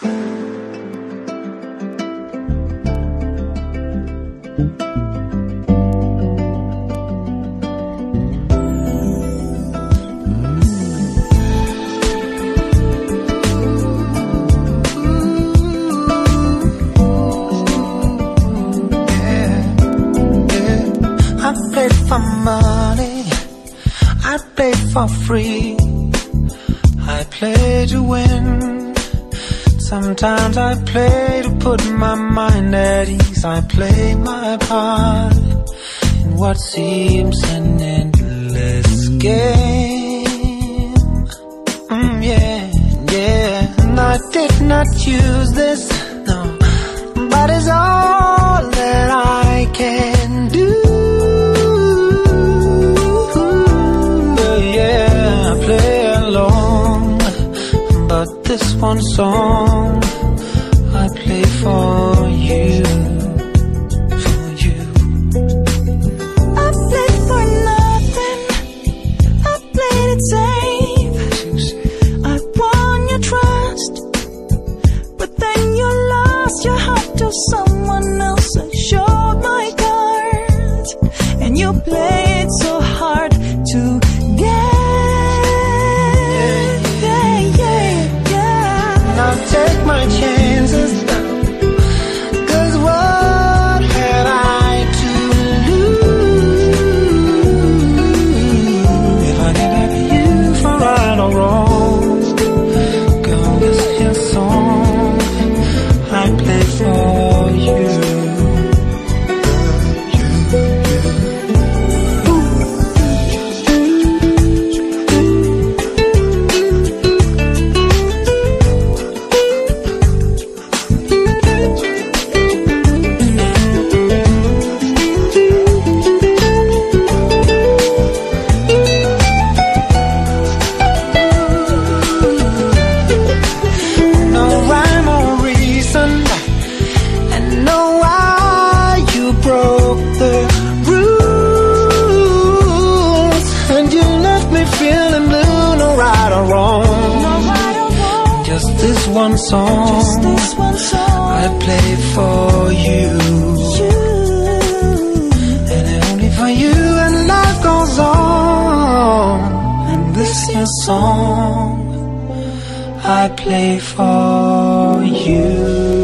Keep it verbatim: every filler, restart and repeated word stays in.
For money, I play for free. I play to win. Sometimes I play to put my mind at ease. I play my part in what seems an endless game. Mm, yeah, yeah. And I did not choose this, no, but it's all that I can do. Play along, but this one song I play for you, for you. I played for nothing, I played it safe. I won your trust, but then you lost your heart to someone else. I showed my cards, and you played so hard to get. Take my chances, cause what had I to lose if I gave back you for right or wrong? Girl, this here song I play for you. One song, just this one song I play for you, you. And only for you, and life goes on. And this is a song I play for you.